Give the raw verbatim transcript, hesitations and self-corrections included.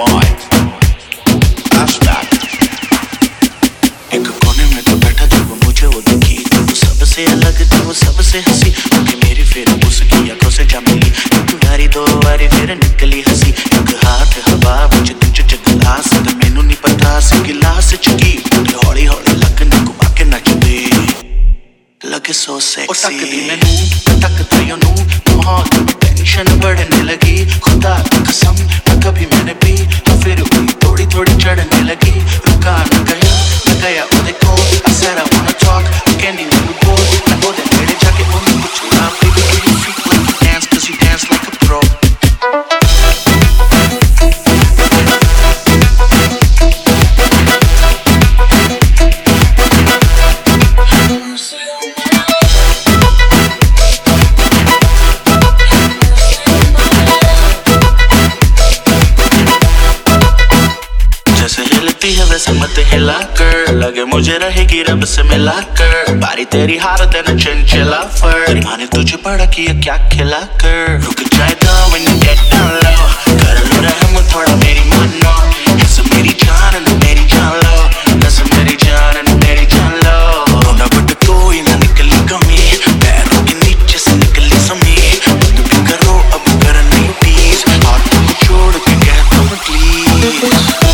boy. Flashback. एक कोने में तो बैठा जब वो मुझे वो दिखी, तो वो सबसे अलग थी, वो सबसे हंसी, क्योंकि मेरी फिर उसकी आंखों से जा मिली। एक बारी दो बारी फिर निकली हंसी, एक हाथ हवा मुझे तुझे जगलास, तो मैनू नहीं पता सी गिलास चुकी, हौली हौली लगने घुमा के नचदी, लगे सो सेक्सी। ओ तकदी मैनू तकदा योनू, माहौल में टेंशन बढ़ने लगी, खुदा की कसम न कभी मैंने पी, तो फिर भी थोड़ी थोड़ी चढ़ने लगी। रुका न गया न गया उन्हें को, I said I wanna talk, candy when we go, I go there मेरे जाके उन्हें कुछ ना, baby can you freak when you dance, cause you dance like a pro. हिलती है वैसे मत हिला कर, लगे मुझे रहेगी रब से मिला कर, बारी तेरी हार देना चंचला फर, माने तुझे बड़ा किया क्या खिला कर। रुक जाएगा when you get down low, कर लो रहम थोड़ा मेरी मानो, ऐसे मेरी जान न मेरी जान लो, ऐसे मेरी जान न मेरी जान लो, ना बट कोई ना निकली कमी, पैरों के नीचे से निकली समी, तुम भी करो अब कर नहीं प्लीज, और तुम छोड़ के कहता हूँ प्लीज।